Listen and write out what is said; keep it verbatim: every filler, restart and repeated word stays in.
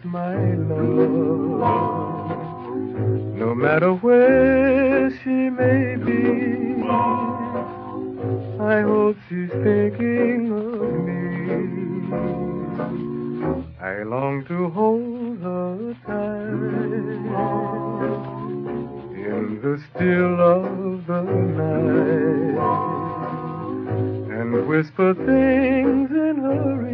my love. No matter where she may be, I hope she's thinking of me. I long to hold her tight in the still of the night and whisper things in her ear